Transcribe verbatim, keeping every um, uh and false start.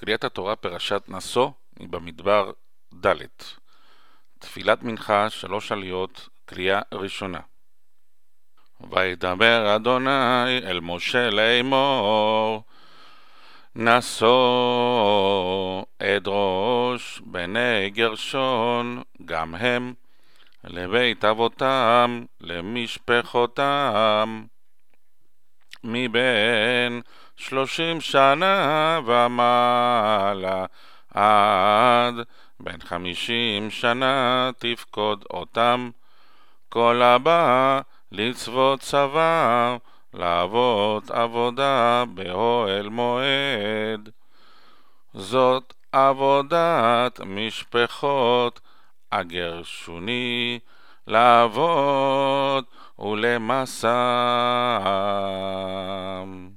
קריאת התורה פרשת נשוא היא במדבר ד'. תפילת מנחה, שלוש עליות, קריאה ראשונה. וידבר אדוני אל משה לאמור, נשוא אדרוש בני גרשון, גם הם לבית אבותם, למשפחותם, מבין שלושים שנה ומעלה עד בין חמישים שנה תפקוד אותם, כל הבא לצוות צבא, לעבוד עבודה באוהל מועד. זאת עבודת משפחות הגרשוני, לעבוד ולמסם.